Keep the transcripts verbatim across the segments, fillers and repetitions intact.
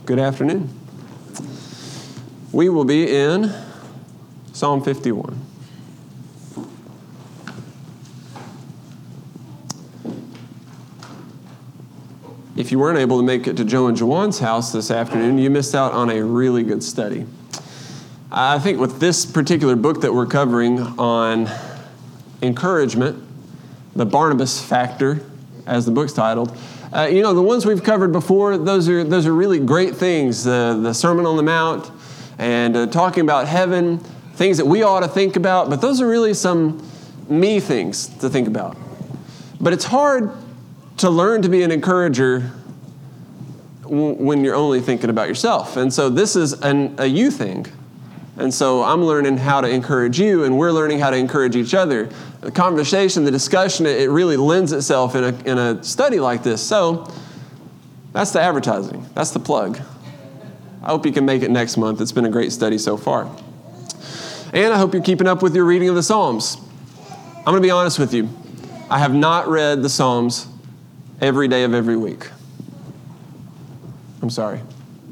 Good afternoon. We will be in Psalm fifty-one. If you weren't able to make it to Joe and Jawan's house this afternoon, you missed out on a really good study. I think with this particular book that we're covering on encouragement, the Barnabas Factor, as the book's titled, uh, you know, the ones we've covered before, those are those are really great things. Uh, the Sermon on the Mount and uh, talking about heaven, things that we ought to think about, but those are really some me things to think about. But it's hard to learn to be an encourager w- when you're only thinking about yourself. And so this is an, a you thing. And so I'm learning how to encourage you, and we're learning how to encourage each other. The conversation, the discussion, it really lends itself in a, in a study like this. So that's the advertising. That's the plug. I hope you can make it next month. It's been a great study so far. And I hope you're keeping up with your reading of the Psalms. I'm going to be honest with you. I have not read the Psalms every day of every week. I'm sorry.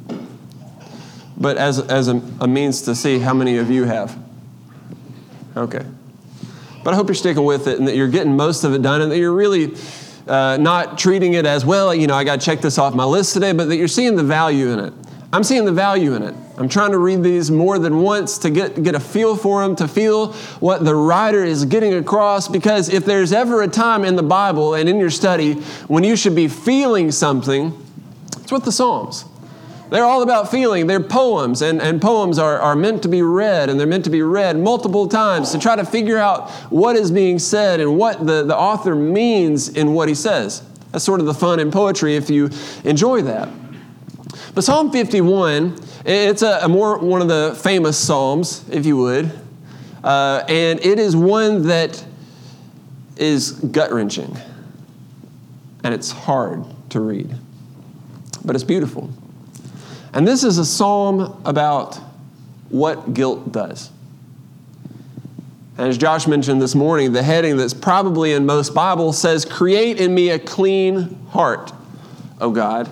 But as, as a, a means to see how many of you have. Okay. But I hope you're sticking with it and that you're getting most of it done and that you're really uh, not treating it as, well, you know, I got to check this off my list today, but that you're seeing the value in it. I'm seeing the value in it. I'm trying to read these more than once to get, get a feel for them, to feel what the writer is getting across, because if there's ever a time in the Bible and in your study when you should be feeling something, it's with the Psalms. They're all about feeling. They're poems, and, and poems are, are meant to be read, and they're meant to be read multiple times to try to figure out what is being said and what the, the author means in what he says. That's sort of the fun in poetry if you enjoy that. But Psalm fifty-one, it's a, a more one of the famous psalms, if you would, uh, and it is one that is gut-wrenching, and it's hard to read, but it's beautiful. And this is a psalm about what guilt does. And as Josh mentioned this morning, the heading that's probably in most Bibles says, "Create in me a clean heart, O God."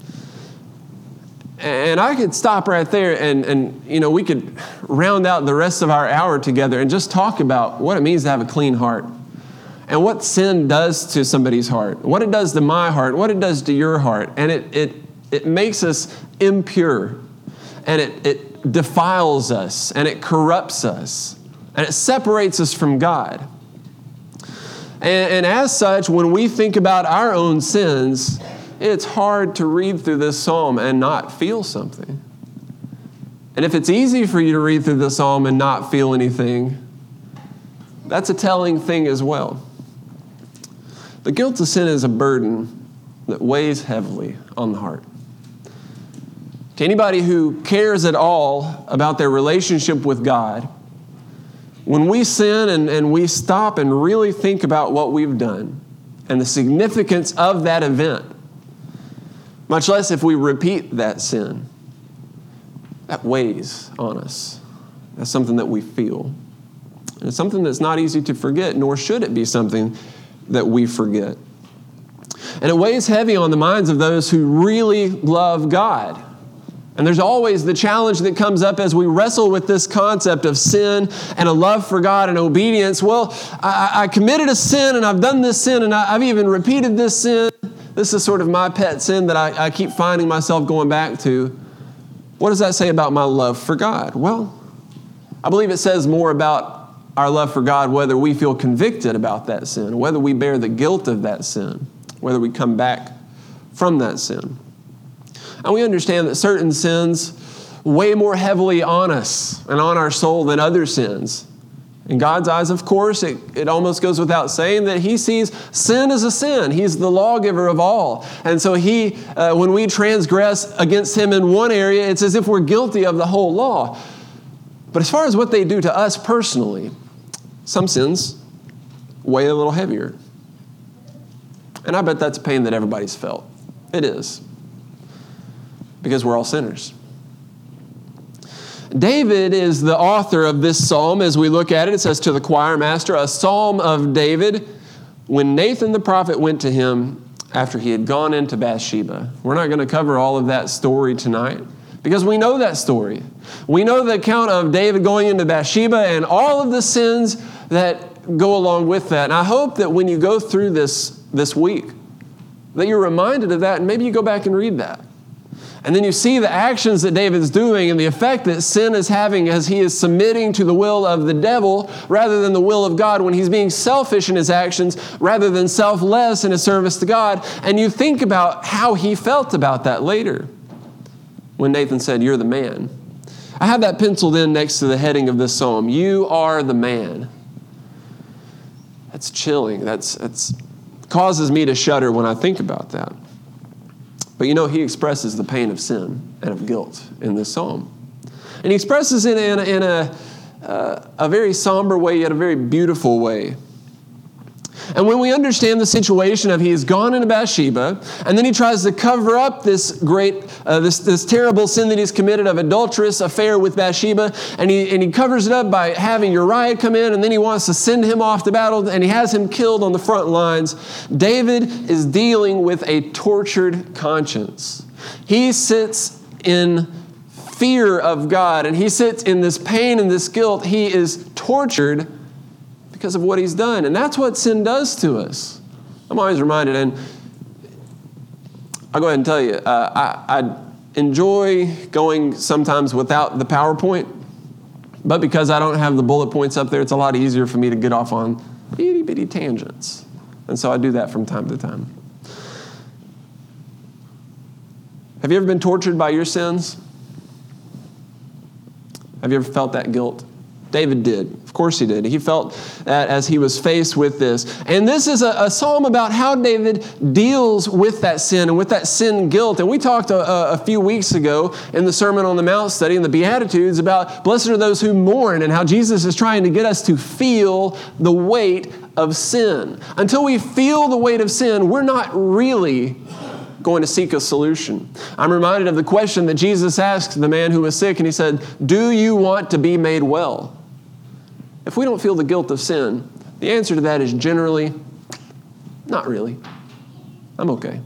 And I could stop right there and, and, you know, we could round out the rest of our hour together and just talk about what it means to have a clean heart and what sin does to somebody's heart, what it does to my heart, what it does to your heart. And it it it makes us impure, and it, it defiles us, and it corrupts us, and it separates us from God. And, and as such, when we think about our own sins, it's hard to read through this psalm and not feel something. And if it's easy for you to read through the psalm and not feel anything, that's a telling thing as well. The guilt of sin is a burden that weighs heavily on the heart. To anybody who cares at all about their relationship with God, when we sin and, and we stop and really think about what we've done and the significance of that event, much less if we repeat that sin, that weighs on us. That's something that we feel. And it's something that's not easy to forget, nor should it be something that we forget. And it weighs heavy on the minds of those who really love God. And there's always the challenge that comes up as we wrestle with this concept of sin and a love for God and obedience. Well, I, I committed a sin and I've done this sin and I, I've even repeated this sin. This is sort of my pet sin that I, I keep finding myself going back to. What does that say about my love for God? Well, I believe it says more about our love for God, whether we feel convicted about that sin, whether we bear the guilt of that sin, whether we come back from that sin. And we understand that certain sins weigh more heavily on us and on our soul than other sins. In God's eyes, of course, it, it almost goes without saying that He sees sin as a sin. He's the lawgiver of all. And so He, uh, when we transgress against Him in one area, it's as if we're guilty of the whole law. But as far as what they do to us personally, some sins weigh a little heavier. And I bet that's a pain that everybody's felt. It is. Because we're all sinners. David is the author of this psalm. As we look at it, it says, "To the choir master, a psalm of David, when Nathan the prophet went to him after he had gone into Bathsheba. We're not going to cover all of that story tonight because we know that story. We know the account of David going into Bathsheba and all of the sins that go along with that. And I hope that when you go through this this week, that you're reminded of that and maybe you go back and read that. And then you see the actions that David's doing and the effect that sin is having as he is submitting to the will of the devil rather than the will of God, when he's being selfish in his actions rather than selfless in his service to God. And you think about how he felt about that later when Nathan said, "You're the man." I have that penciled in next to the heading of this psalm. You are the man. That's chilling. That's, that's causes me to shudder when I think about that. But you know, he expresses the pain of sin and of guilt in this psalm. And he expresses it in a, in a, uh, a very somber way, yet a very beautiful way. And when we understand the situation of he has gone into Bathsheba, and then he tries to cover up this great, uh, this, this terrible sin that he's committed of adulterous affair with Bathsheba, and he, and he covers it up by having Uriah come in, and then he wants to send him off to battle, and he has him killed on the front lines. David is dealing with a tortured conscience. He sits in fear of God, and he sits in this pain and this guilt. He is tortured because of what he's done. And that's what sin does to us. I'm always reminded, and I'll go ahead and tell you, uh, I, I enjoy going sometimes without the PowerPoint, but because I don't have the bullet points up there, it's a lot easier for me to get off on itty bitty tangents. And so I do that from time to time. Have you ever been tortured by your sins? Have you ever felt that guilt? David did. Of course he did. He felt that as he was faced with this. And this is a, a psalm about how David deals with that sin and with that sin guilt. And we talked a, a few weeks ago in the Sermon on the Mount study in the Beatitudes about blessed are those who mourn and how Jesus is trying to get us to feel the weight of sin. Until we feel the weight of sin, we're not really going to seek a solution. I'm reminded of the question that Jesus asked the man who was sick, and he said, "Do you want to be made well?" If we don't feel the guilt of sin, the answer to that is generally, not really. I'm okay.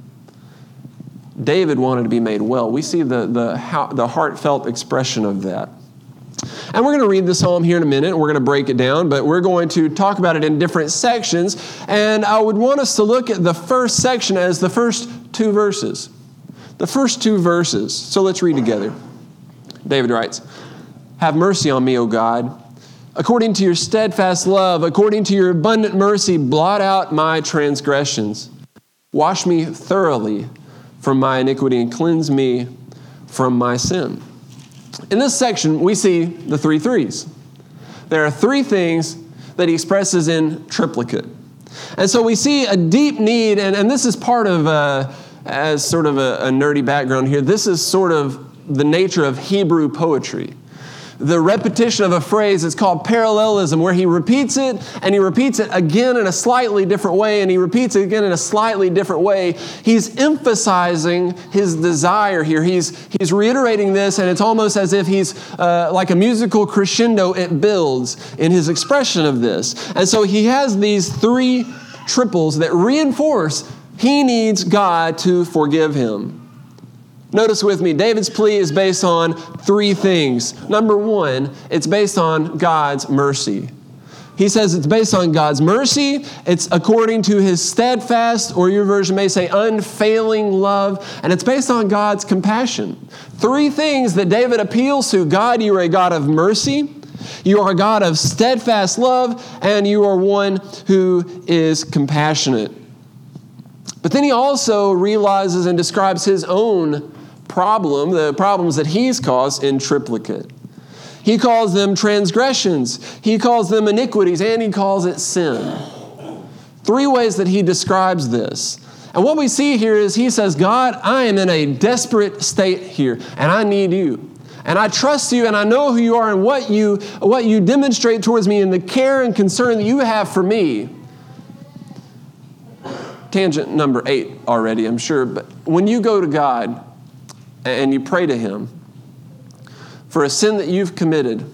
David wanted to be made well. We see the, the, how, the heartfelt expression of that. And we're going to read the psalm here in a minute, and we're going to break it down, but we're going to talk about it in different sections. And I would want us to look at the first section as the first two verses. The first two verses. So let's read together. David writes, "Have mercy on me, O God. According to your steadfast love, according to your abundant mercy, blot out my transgressions. Wash me thoroughly from my iniquity and cleanse me from my sin." In this section, we see the three threes. There are three things that he expresses in triplicate. And so we see a deep need, and, and this is part of, uh, as sort of a, a nerdy background here, this is sort of the nature of Hebrew poetry. The repetition of a phrase is called parallelism, where he repeats it and he repeats it again in a slightly different way, and he repeats it again in a slightly different way. He's emphasizing his desire here. He's, he's reiterating this, and it's almost as if he's uh, like a musical crescendo. It builds in his expression of this. And so he has these three triples that reinforce he needs God to forgive him. Notice with me, David's plea is based on three things. Number one, it's based on God's mercy. He says it's based on God's mercy. It's according to his steadfast, or your version may say unfailing love. And it's based on God's compassion. Three things that David appeals to. God, you are a God of mercy. You are a God of steadfast love. And you are one who is compassionate. But then he also realizes and describes his own problem, the problems that he's caused in triplicate. He calls them transgressions, he calls them iniquities, and he calls it sin. Three ways that he describes this. And what we see here is he says, God, I am in a desperate state here, and I need you. And I trust you, and I know who you are and what you, what you demonstrate towards me and the care and concern that you have for me. Tangent number eight already, I'm sure. But when you go to God and you pray to him for a sin that you've committed,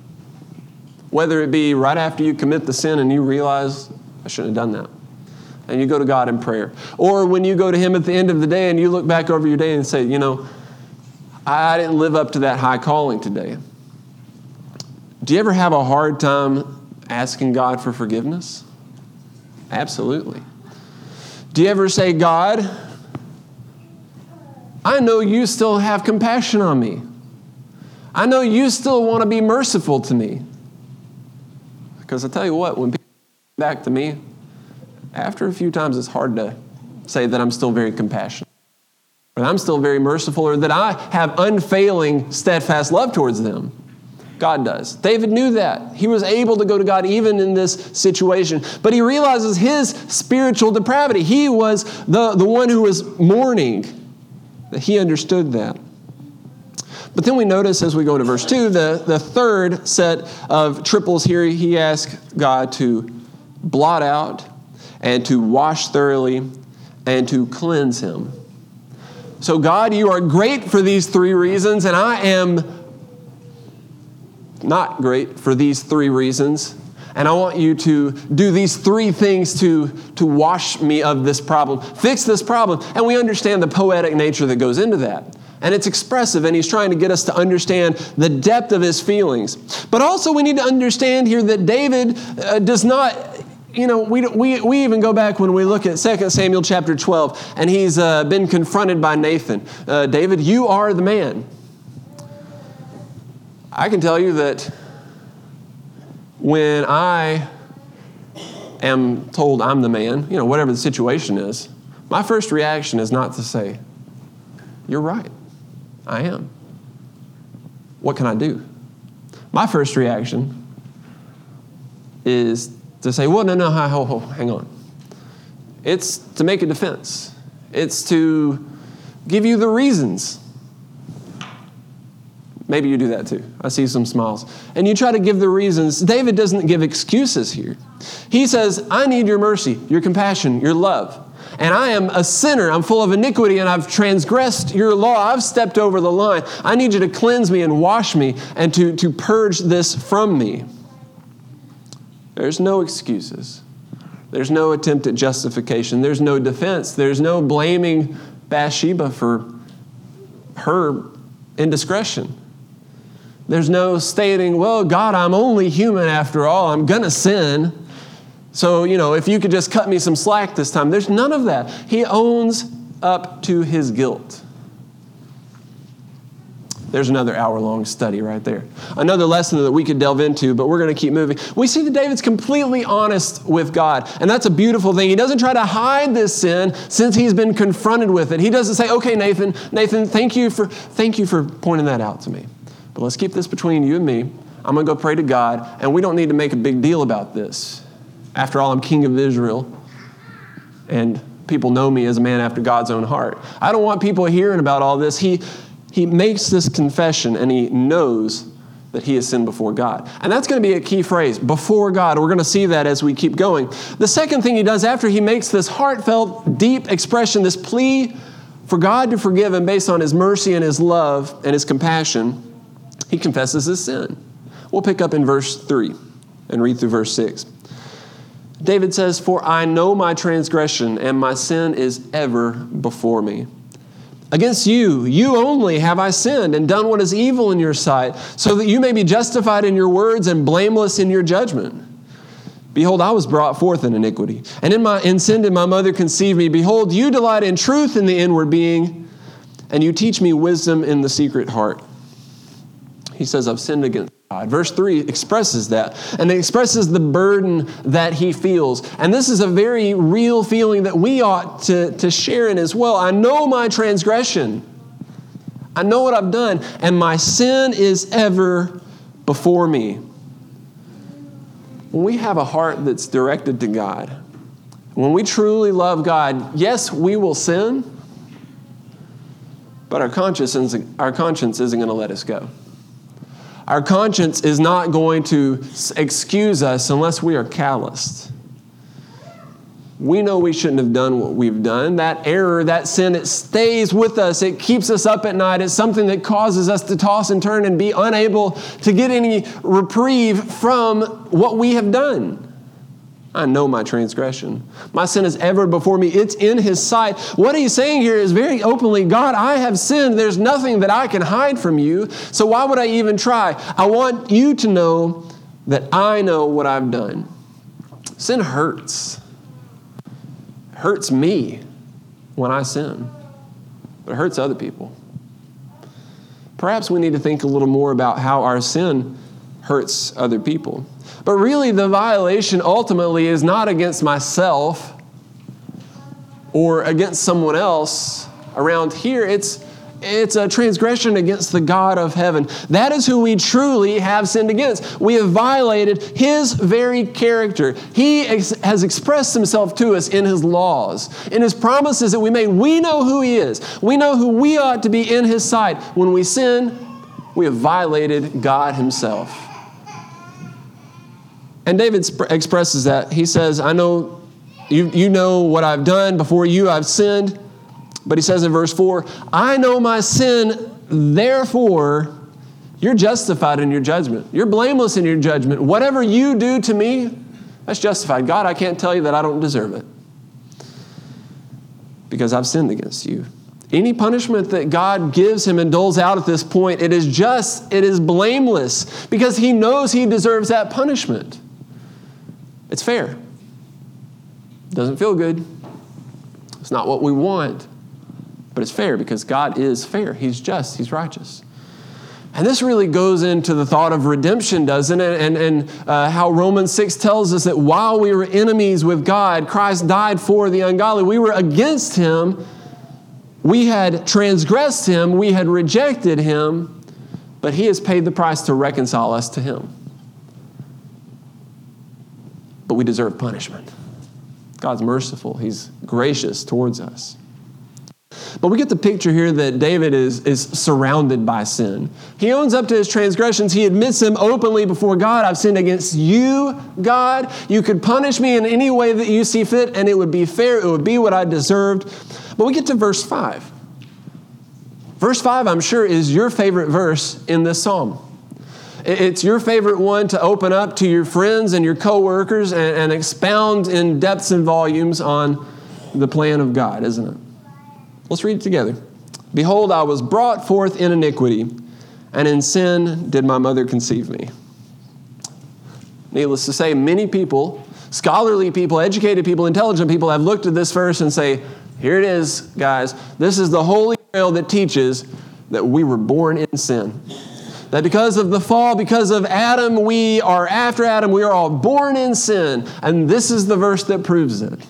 whether it be right after you commit the sin and you realize, I shouldn't have done that, and you go to God in prayer. Or when you go to him at the end of the day and you look back over your day and say, you know, I didn't live up to that high calling today. Do you ever have a hard time asking God for forgiveness? Absolutely. Do you ever say, God, I know you still have compassion on me. I know you still want to be merciful to me. Because I tell you what, when people come back to me, after a few times it's hard to say that I'm still very compassionate, or that I'm still very merciful, or that I have unfailing, steadfast love towards them. God does. David knew that. He was able to go to God even in this situation. But he realizes his spiritual depravity. He was the, the one who was mourning. That he understood that. But then we notice as we go to verse two, the, the third set of triples here, he asks God to blot out and to wash thoroughly and to cleanse him. So God, you are great for these three reasons, and I am not great for these three reasons. And I want you to do these three things to, to wash me of this problem, fix this problem. And we understand the poetic nature that goes into that. And it's expressive, and he's trying to get us to understand the depth of his feelings. But also we need to understand here that David uh, does not, you know, we, we, we even go back when we look at Second Samuel chapter twelve, and he's uh, been confronted by Nathan. Uh, David, you are the man. I can tell you that when I am told I'm the man, you know, whatever the situation is, my first reaction is not to say, you're right, I am. What can I do? My first reaction is to say, well, no, no, ho, ho, hang on. It's to make a defense. It's to give you the reasons. Maybe you do that too. I see some smiles. And you try to give the reasons. David doesn't give excuses here. He says, I need your mercy, your compassion, your love. And I am a sinner. I'm full of iniquity, and I've transgressed your law. I've stepped over the line. I need you to cleanse me and wash me and to, to purge this from me. There's no excuses. There's no attempt at justification. There's no defense. There's no blaming Bathsheba for her indiscretion. There's no stating, well, God, I'm only human after all. I'm going to sin. So, you know, if you could just cut me some slack this time. There's none of that. He owns up to his guilt. There's another hour-long study right there. Another lesson that we could delve into, but we're going to keep moving. We see that David's completely honest with God, and that's a beautiful thing. He doesn't try to hide this sin since he's been confronted with it. He doesn't say, okay, Nathan, Nathan, thank you for, thank you for pointing that out to me. But let's keep this between you and me. I'm going to go pray to God, and we don't need to make a big deal about this. After all, I'm king of Israel, and people know me as a man after God's own heart. I don't want people hearing about all this. He, he makes this confession, and he knows that he has sinned before God. And that's going to be a key phrase, before God. We're going to see that as we keep going. The second thing he does after he makes this heartfelt, deep expression, this plea for God to forgive him based on his mercy and his love and his compassion, he confesses his sin. We'll pick up in verse three and read through verse six. David says, for I know my transgression, and my sin is ever before me. Against you, you only have I sinned and done what is evil in your sight, so that you may be justified in your words and blameless in your judgment. Behold, I was brought forth in iniquity, and in my in sin did my mother conceive me. Behold, you delight in truth in the inward being, and you teach me wisdom in the secret heart. He says, I've sinned against God. Verse three expresses that, and it expresses the burden that he feels. And this is a very real feeling that we ought to, to share in as well. I know my transgression. I know what I've done, and my sin is ever before me. When we have a heart that's directed to God, when we truly love God, yes, we will sin, but our conscience isn't, our conscience isn't going to let us go. Our conscience is not going to excuse us unless we are calloused. We know we shouldn't have done what we've done. That error, that sin, it stays with us. It keeps us up at night. It's something that causes us to toss and turn and be unable to get any reprieve from what we have done. I know my transgression. My sin is ever before me. It's in his sight. What he's saying here is very openly, God, I have sinned. There's nothing that I can hide from you. So why would I even try? I want you to know that I know what I've done. Sin hurts. It hurts me when I sin. But it hurts other people. Perhaps we need to think a little more about how our sin hurts other people. But really, the violation ultimately is not against myself or against someone else around here. It's, it's a transgression against the God of heaven. That is who we truly have sinned against. We have violated his very character. He ex- has expressed himself to us in his laws, in his promises that we made. We know who he is. We know who we ought to be in his sight. When we sin, we have violated God himself. And David sp- expresses that. He says, I know you, you know what I've done. Before you I've sinned. But he says in verse four, I know my sin, therefore you're justified in your judgment. You're blameless in your judgment. Whatever you do to me, that's justified. God, I can't tell you that I don't deserve it because I've sinned against you. Any punishment that God gives him and doles out at this point, it is just, it is blameless because he knows he deserves that punishment. It's fair. Doesn't feel good. It's not what we want, but it's fair because God is fair. He's just, he's righteous. And this really goes into the thought of redemption, doesn't it? And, and uh, how Romans six tells us that while we were enemies with God, Christ died for the ungodly. We were against him. We had transgressed him. We had rejected him. But he has paid the price to reconcile us to him. But we deserve punishment. God's merciful. He's gracious towards us. But we get the picture here that David is, is surrounded by sin. He owns up to his transgressions. He admits them openly before God. I've sinned against you, God. You could punish me in any way that you see fit, and it would be fair. It would be what I deserved. But we get to verse five. Verse five, I'm sure, is your favorite verse in this psalm. It's your favorite one to open up to your friends and your coworkers and, and expound in depths and volumes on the plan of God, isn't it? Let's read it together. Behold, I was brought forth in iniquity, and in sin did my mother conceive me. Needless to say, many people, scholarly people, educated people, intelligent people have looked at this verse and say, here it is, guys. This is the Holy Grail that teaches that we were born in sin. That because of the fall, because of Adam, we are after Adam, we are all born in sin. And this is the verse that proves it.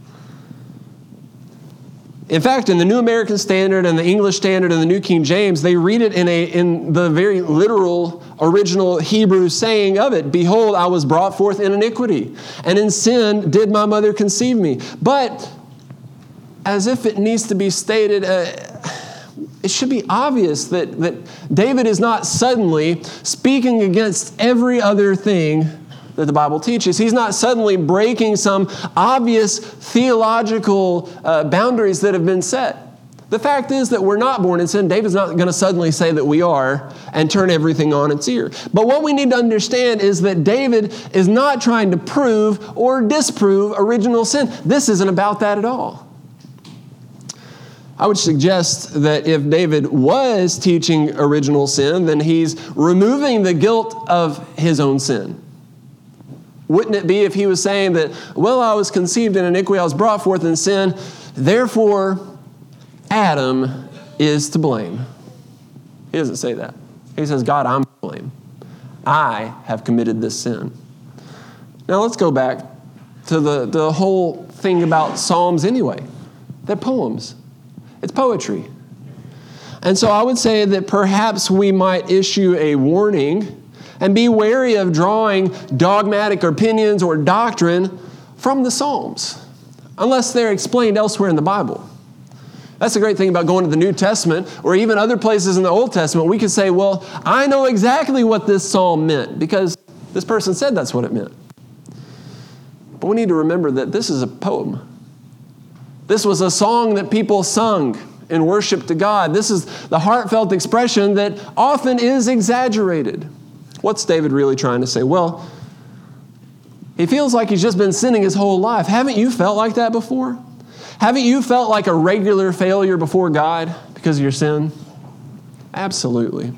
In fact, in the New American Standard and the English Standard and the New King James, they read it in a in the very literal original Hebrew saying of it. Behold, I was brought forth in iniquity, and in sin did my mother conceive me. But as if it needs to be stated, uh, it should be obvious that, that David is not suddenly speaking against every other thing that the Bible teaches. He's not suddenly breaking some obvious theological uh, boundaries that have been set. The fact is that we're not born in sin. David's not going to suddenly say that we are and turn everything on its ear. But what we need to understand is that David is not trying to prove or disprove original sin. This isn't about that at all. I would suggest that if David was teaching original sin, then he's removing the guilt of his own sin. Wouldn't it be if he was saying that, well, I was conceived in iniquity, I was brought forth in sin, therefore Adam is to blame. He doesn't say that. He says, God, I'm to blame. I have committed this sin. Now let's go back to the, the whole thing about Psalms anyway. They're poems. It's poetry. And so I would say that perhaps we might issue a warning and be wary of drawing dogmatic opinions or doctrine from the Psalms, unless they're explained elsewhere in the Bible. That's the great thing about going to the New Testament or even other places in the Old Testament. We could say, well, I know exactly what this psalm meant because this person said that's what it meant. But we need to remember that this is a poem. This was a song that people sung in worship to God. This is the heartfelt expression that often is exaggerated. What's David really trying to say? Well, He feels like he's just been sinning his whole life. Haven't you felt like that before? Haven't you felt like a regular failure before God because of your sin? Absolutely.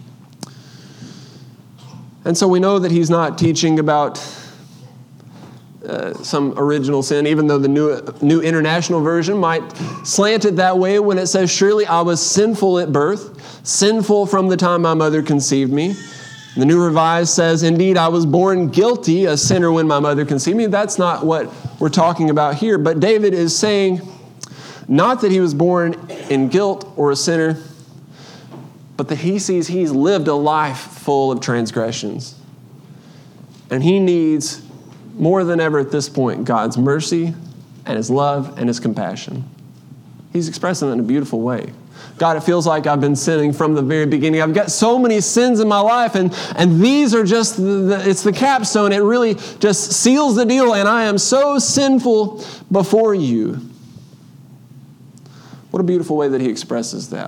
And so we know that he's not teaching about uh, some original sin, even though the New, New International Version might slant it that way when it says, surely I was sinful at birth, sinful from the time my mother conceived me. The New Revised says, indeed, I was born guilty, a sinner when my mother conceived me. That's not what we're talking about here. But David is saying, not that he was born in guilt or a sinner, but that he sees he's lived a life full of transgressions. And he needs, more than ever at this point, God's mercy and his love and his compassion. He's expressing it in a beautiful way. God, it feels like I've been sinning from the very beginning. I've got so many sins in my life, and, and these are just, the, the, it's the capstone. It really just seals the deal, and I am so sinful before you. What a beautiful way that he expresses that.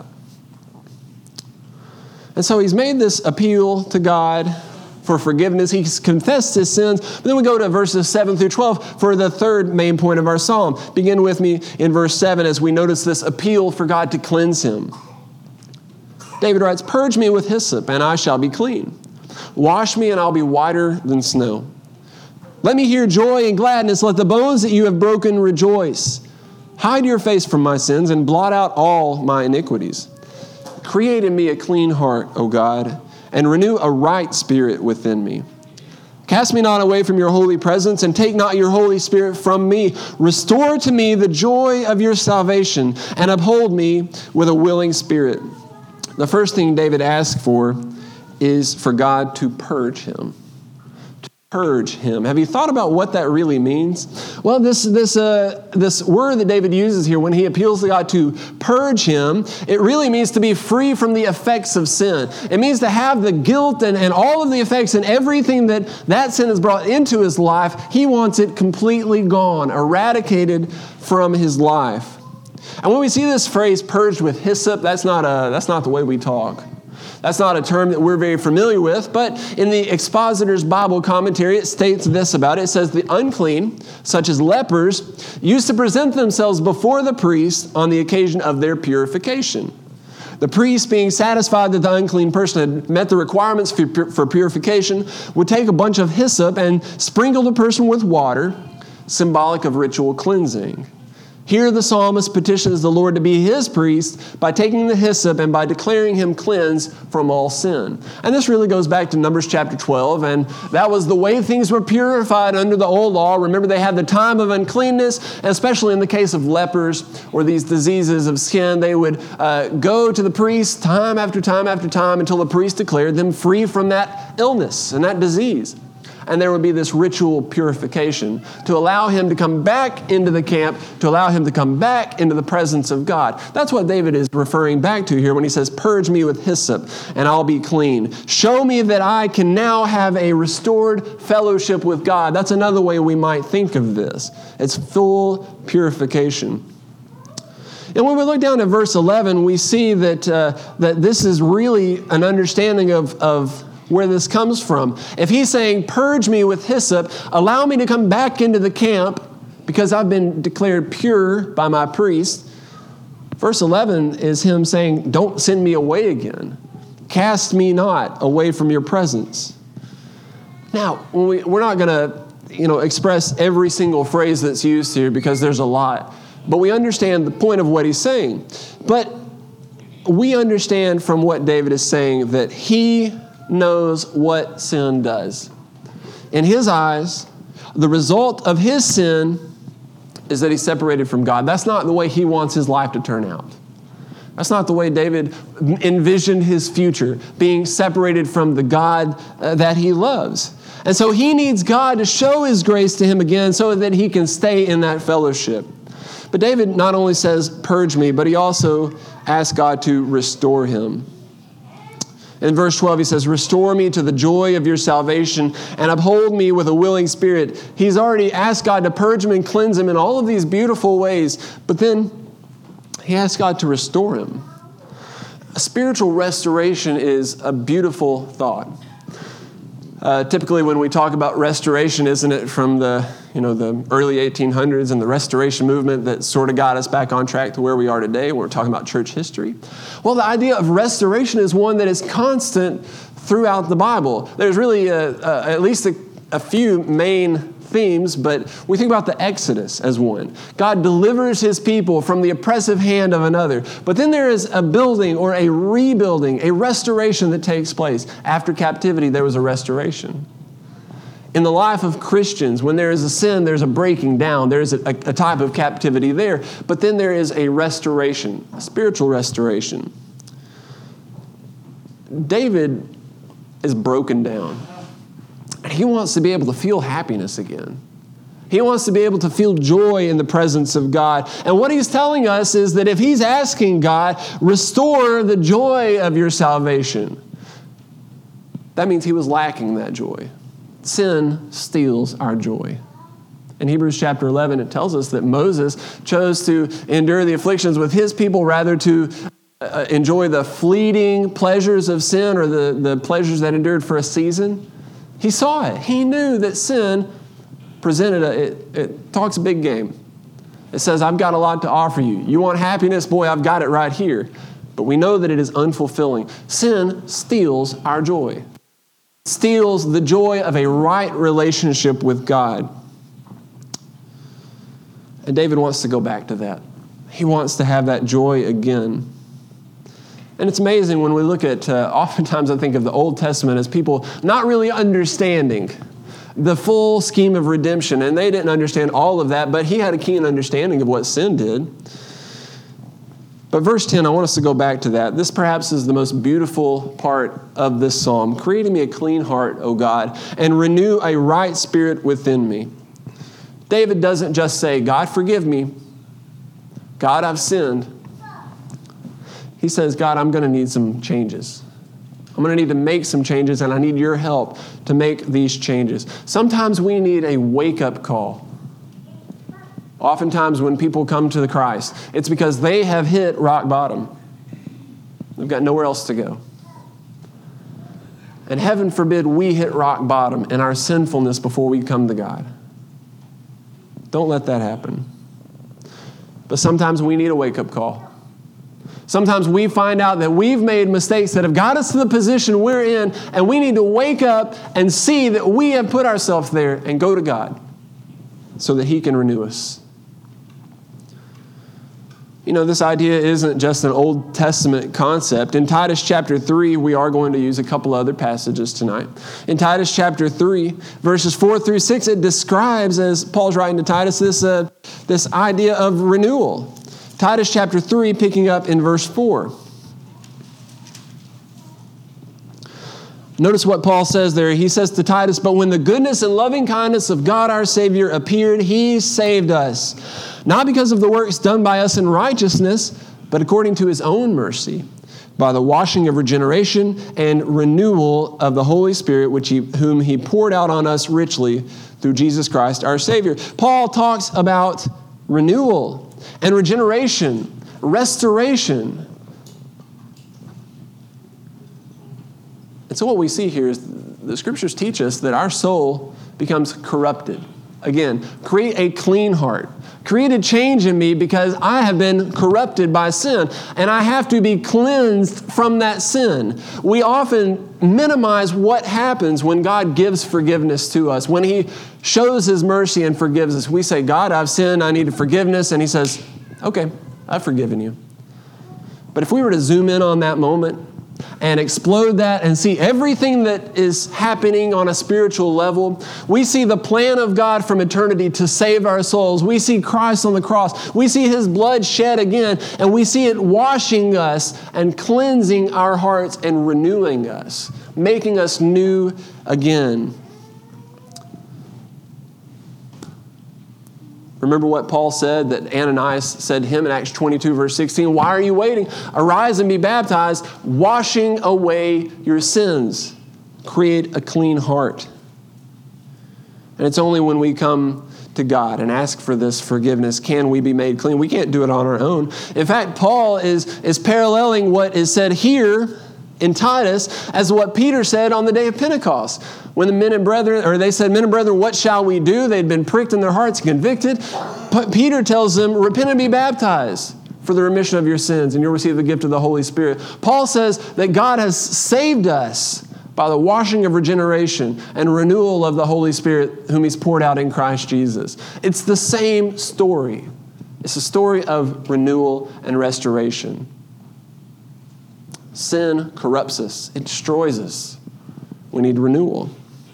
And so he's made this appeal to God for forgiveness. He's confessed his sins. But then we go to verses seven through twelve for the third main point of our psalm. Begin with me in verse seven as we notice this appeal for God to cleanse him. David writes, purge me with hyssop, and I shall be clean. Wash me, and I'll be whiter than snow. Let me hear joy and gladness. Let the bones that you have broken rejoice. Hide your face from my sins and blot out all my iniquities. Create in me a clean heart, O God, and renew a right spirit within me. Cast me not away from your holy presence, and take not your Holy Spirit from me. Restore to me the joy of your salvation, and uphold me with a willing spirit. The first thing David asks for is for God to purge him. To purge him. Have you thought about what that really means? Well, this, this, uh, this word that David uses here when he appeals to God to purge him, it really means to be free from the effects of sin. It means to have the guilt and, and all of the effects and everything that that sin has brought into his life. He wants it completely gone, eradicated from his life. And when we see this phrase purged with hyssop, that's not a, that's not the way we talk. That's not a term that we're very familiar with, but in the Expositor's Bible commentary, it states this about it. It says, the unclean, such as lepers, used to present themselves before the priest on the occasion of their purification. The priest, being satisfied that the unclean person had met the requirements for, for purification, would take a bunch of hyssop and sprinkle the person with water, symbolic of ritual cleansing. Here the psalmist petitions the Lord to be his priest by taking the hyssop and by declaring him cleansed from all sin. And this really goes back to Numbers chapter twelve, and that was the way things were purified under the old law. Remember, they had the time of uncleanness, and especially in the case of lepers or these diseases of skin, they would uh, go to the priest time after time after time until the priest declared them free from that illness and that disease. And there would be this ritual purification to allow him to come back into the camp, to allow him to come back into the presence of God. That's what David is referring back to here when he says, purge me with hyssop and I'll be clean. Show me that I can now have a restored fellowship with God. That's another way we might think of this. It's full purification. And when we look down at verse eleven, we see that, uh, that this is really an understanding of, of where this comes from. If he's saying, purge me with hyssop, allow me to come back into the camp because I've been declared pure by my priest. Verse eleven is him saying, don't send me away again. Cast me not away from your presence. Now, when we, we're not going to you know, express every single phrase that's used here because there's a lot. But we understand the point of what he's saying. But we understand from what David is saying that he knows what sin does. In his eyes, the result of his sin is that he's separated from God. That's not the way he wants his life to turn out. That's not the way David envisioned his future, being separated from the God uh, that he loves. And so he needs God to show his grace to him again so that he can stay in that fellowship. But David not only says, purge me, but he also asks God to restore him. In verse twelve, he says, restore me to the joy of your salvation and uphold me with a willing spirit. He's already asked God to purge him and cleanse him in all of these beautiful ways. But then he asks God to restore him. A spiritual restoration is a beautiful thought. Uh, typically when we talk about restoration, isn't it from the, you know, the early eighteen hundreds and the Restoration movement that sort of got us back on track to where we are today? We're talking about church history. Well, the idea of restoration is one that is constant throughout the Bible. There's really a, a, at least a, a few main themes, but we think about the Exodus as one. God delivers his people from the oppressive hand of another. But then there is a building or a rebuilding, a restoration that takes place. After captivity, there was a restoration. In the life of Christians, when there is a sin, there's a breaking down. There's a, a type of captivity there. But then there is a restoration, a spiritual restoration. David is broken down. He wants to be able to feel happiness again. He wants to be able to feel joy in the presence of God. And what he's telling us is that if he's asking God, restore the joy of your salvation, that means he was lacking that joy. Sin steals our joy. In Hebrews chapter eleven, it tells us that Moses chose to endure the afflictions with his people rather to uh, enjoy the fleeting pleasures of sin or the, the pleasures that endured for a season. He saw it. He knew that sin presented a, it, it talks a big game. It says, I've got a lot to offer you. You want happiness? Boy, I've got it right here. But we know that it is unfulfilling. Sin steals our joy. It steals the joy of a right relationship with God. And David wants to go back to that. He wants to have that joy again. And it's amazing when we look at, uh, oftentimes I think of the Old Testament as people not really understanding the full scheme of redemption. And they didn't understand all of that, but he had a keen understanding of what sin did. But verse ten, I want us to go back to that. This perhaps is the most beautiful part of this psalm. Create in me a clean heart, O God, and renew a right spirit within me. David doesn't just say, God, forgive me. God, I've sinned. He says, God, I'm going to need some changes. I'm going to need to make some changes, and I need your help to make these changes. Sometimes we need a wake-up call. Oftentimes when people come to the Christ, it's because they have hit rock bottom. They've got nowhere else to go. And heaven forbid we hit rock bottom in our sinfulness before we come to God. Don't let that happen. But sometimes we need a wake-up call. Sometimes we find out that we've made mistakes that have got us to the position we're in, and we need to wake up and see that we have put ourselves there and go to God so that he can renew us. You know, this idea isn't just an Old Testament concept. In Titus chapter three, we are going to use a couple other passages tonight. In Titus chapter three, verses four through six, it describes, as Paul's writing to Titus, this, uh, this idea of renewal. Titus chapter three, picking up in verse four. Notice what Paul says there. He says to Titus, but when the goodness and loving kindness of God our Savior appeared, he saved us, not because of the works done by us in righteousness, but according to his own mercy, by the washing of regeneration and renewal of the Holy Spirit, which he, whom he poured out on us richly through Jesus Christ our Savior. Paul talks about renewal and regeneration, restoration. And so what we see here is the Scriptures teach us that our soul becomes corrupted. Again, create a clean heart. Create a change in me because I have been corrupted by sin, and I have to be cleansed from that sin. We often minimize what happens when God gives forgiveness to us. When he shows his mercy and forgives us, we say, God, I've sinned, I need forgiveness. And he says, okay, I've forgiven you. But if we were to zoom in on that moment and explode that and see everything that is happening on a spiritual level, we see the plan of God from eternity to save our souls. We see Christ on the cross. We see his blood shed again, and we see it washing us and cleansing our hearts and renewing us, making us new again. Remember what Paul said that Ananias said to him in Acts twenty-two, verse sixteen, why are you waiting? Arise and be baptized, washing away your sins. Create a clean heart. And it's only when we come to God and ask for this forgiveness can we be made clean. We can't do it on our own. In fact, Paul is, is paralleling what is said here in Titus as what Peter said on the day of Pentecost. When the men and brethren, or they said, men and brethren, what shall we do? They'd been pricked in their hearts, convicted. But Peter tells them, repent and be baptized for the remission of your sins, and you'll receive the gift of the Holy Spirit. Paul says that God has saved us by the washing of regeneration and renewal of the Holy Spirit, whom he's poured out in Christ Jesus. It's the same story. It's a story of renewal and restoration. Sin corrupts us. It destroys us. We need renewal.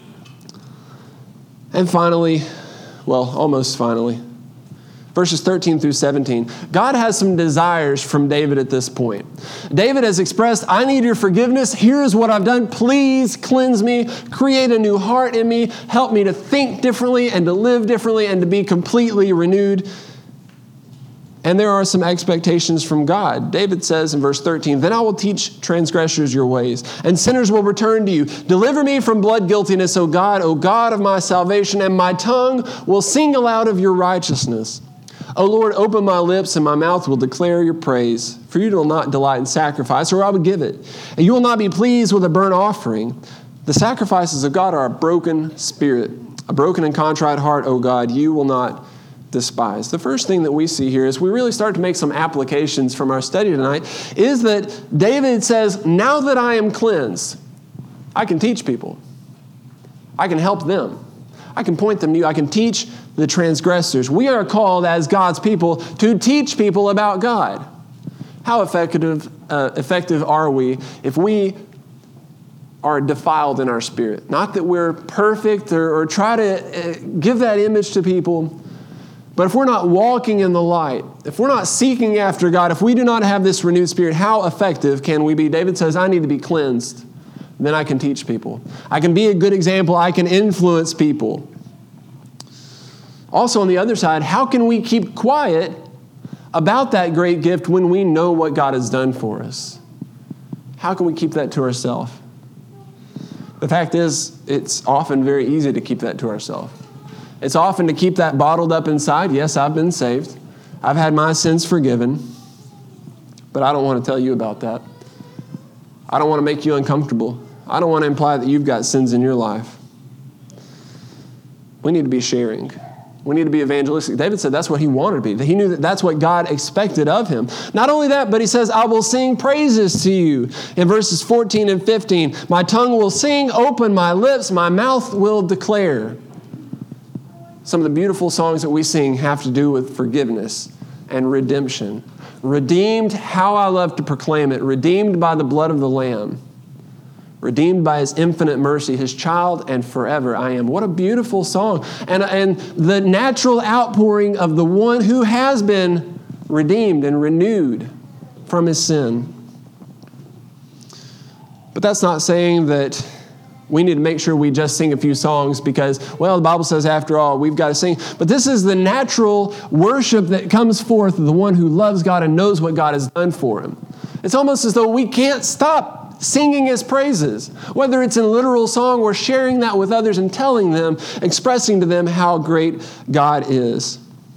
And finally, well, almost finally, verses thirteen through seventeen. God has some desires from David at this point. David has expressed, I need your forgiveness. Here is what I've done. Please cleanse me. Create a new heart in me. Help me to think differently and to live differently and to be completely renewed. And there are some expectations from God. David says in verse thirteen, then I will teach transgressors your ways, and sinners will return to you. Deliver me from blood guiltiness, O God, O God of my salvation, and my tongue will sing aloud of your righteousness. O Lord, open my lips, and my mouth will declare your praise. For you will not delight in sacrifice, or I would give it. And you will not be pleased with a burnt offering. The sacrifices of God are a broken spirit, a broken and contrite heart, O God, you will not despise. The first thing that we see here is we really start to make some applications from our study tonight, is that David says, now that I am cleansed, I can teach people. I can help them. I can point them to you. I can teach the transgressors. We are called as God's people to teach people about God. How effective, uh, effective are we if we are defiled in our spirit? Not that we're perfect or, or try to uh, give that image to people, but if we're not walking in the light, if we're not seeking after God, if we do not have this renewed spirit, how effective can we be? David says, I need to be cleansed. Then I can teach people. I can be a good example. I can influence people. Also, on the other side, how can we keep quiet about that great gift when we know what God has done for us? How can we keep that to ourselves? The fact is, it's often very easy to keep that to ourselves. It's often to keep that bottled up inside. Yes, I've been saved. I've had my sins forgiven. But I don't want to tell you about that. I don't want to make you uncomfortable. I don't want to imply that you've got sins in your life. We need to be sharing. We need to be evangelistic. David said that's what he wanted to be. He knew that that's what God expected of him. Not only that, but he says, I will sing praises to you. In verses fourteen and fifteen, my tongue will sing, open my lips, my mouth will declare. Some of the beautiful songs that we sing have to do with forgiveness and redemption. Redeemed, how I love to proclaim it. Redeemed by the blood of the Lamb. Redeemed by his infinite mercy, his child, and forever I am. What a beautiful song. And, and the natural outpouring of the one who has been redeemed and renewed from his sin. But that's not saying that we need to make sure we just sing a few songs because, well, the Bible says, after all, we've got to sing. But this is the natural worship that comes forth of the one who loves God and knows what God has done for him. It's almost as though we can't stop singing his praises, whether it's in literal song or sharing that with others and telling them, expressing to them how great God is.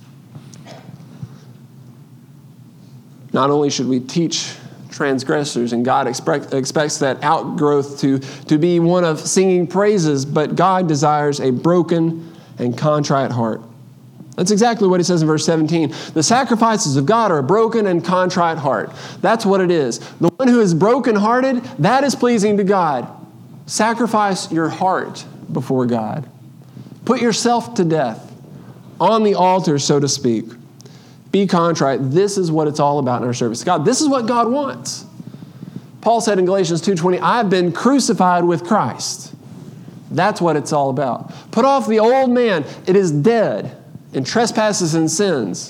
Not only should we teach transgressors, and God expect, expects that outgrowth to, to be one of singing praises, but God desires a broken and contrite heart. That's exactly what he says in verse seventeen. The sacrifices of God are a broken and contrite heart. That's what it is. The one who is brokenhearted, that is pleasing to God. Sacrifice your heart before God. Put yourself to death on the altar, so to speak. Be contrite. This is what it's all about in our service to God. This is what God wants. Paul said in Galatians two twenty, I've been crucified with Christ. That's what it's all about. Put off the old man. It is dead in trespasses and sins.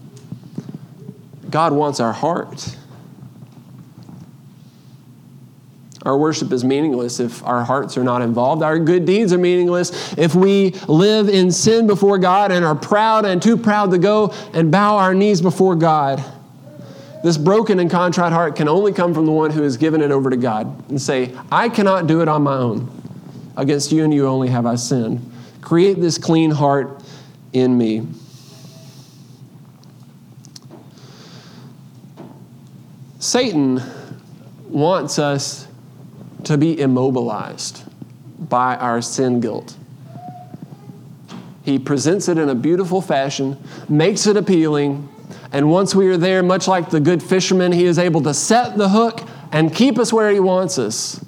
God wants our heart. Our worship is meaningless if our hearts are not involved. Our good deeds are meaningless if we live in sin before God and are proud and too proud to go and bow our knees before God. This broken and contrite heart can only come from the one who has given it over to God and say, I cannot do it on my own. Against you and you only have I sinned. Create this clean heart in me. Satan wants us to be immobilized by our sin guilt. He presents it in a beautiful fashion, makes it appealing, and once we are there, much like the good fisherman, he is able to set the hook and keep us where he wants us.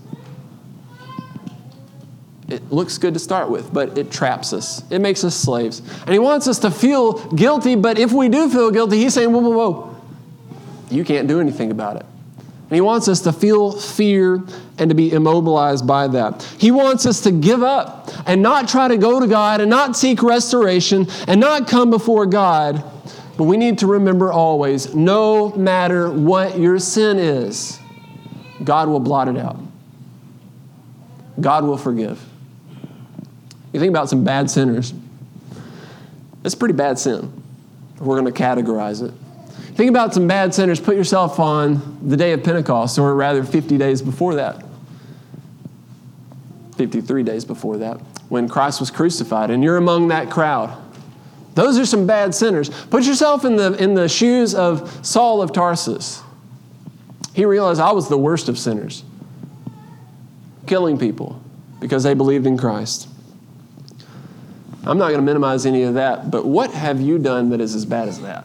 It looks good to start with, but it traps us. It makes us slaves. And he wants us to feel guilty, but if we do feel guilty, he's saying, whoa, whoa, whoa, you can't do anything about it. And he wants us to feel fear and to be immobilized by that. He wants us to give up and not try to go to God and not seek restoration and not come before God. But we need to remember always, no matter what your sin is, God will blot it out. God will forgive. You think about some bad sinners. It's a pretty bad sin. We're going to categorize it. Think about some bad sinners. Put yourself on the day of Pentecost, or rather fifty days before that. fifty-three days before that, when Christ was crucified, and you're among that crowd. Those are some bad sinners. Put yourself in the, in the shoes of Saul of Tarsus. He realized, I was the worst of sinners, killing people because they believed in Christ. I'm not going to minimize any of that, but what have you done that is as bad as that?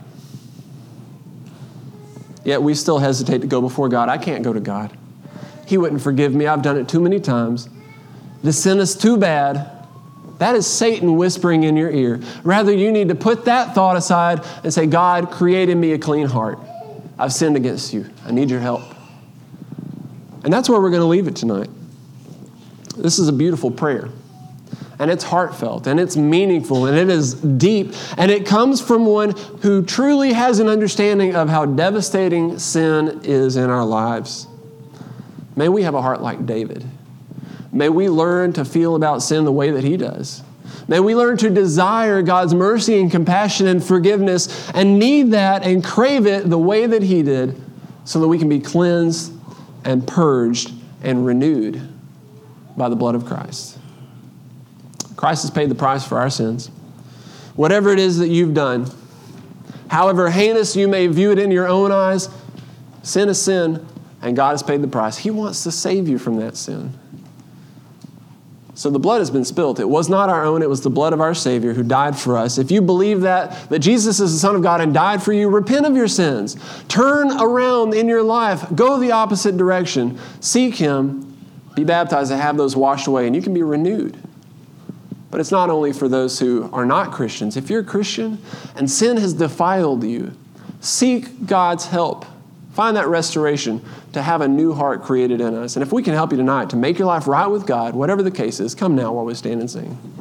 Yet we still hesitate to go before God. I can't go to God. He wouldn't forgive me. I've done it too many times. The sin is too bad. That is Satan whispering in your ear. Rather, you need to put that thought aside and say, God, create in me a clean heart. I've sinned against you. I need your help. And that's where we're going to leave it tonight. This is a beautiful prayer. And it's heartfelt, and it's meaningful, and it is deep, and it comes from one who truly has an understanding of how devastating sin is in our lives. May we have a heart like David. May we learn to feel about sin the way that he does. May we learn to desire God's mercy and compassion and forgiveness and need that and crave it the way that he did so that we can be cleansed and purged and renewed by the blood of Christ. Christ has paid the price for our sins. Whatever it is that you've done, however heinous you may view it in your own eyes, sin is sin, and God has paid the price. He wants to save you from that sin. So the blood has been spilled. It was not our own. It was the blood of our Savior who died for us. If you believe that, that Jesus is the Son of God and died for you, repent of your sins. Turn around in your life. Go the opposite direction. Seek Him. Be baptized and have those washed away, and you can be renewed. But it's not only for those who are not Christians. If you're a Christian and sin has defiled you, seek God's help. Find that restoration to have a new heart created in us. And if we can help you tonight to make your life right with God, whatever the case is, come now while we stand and sing.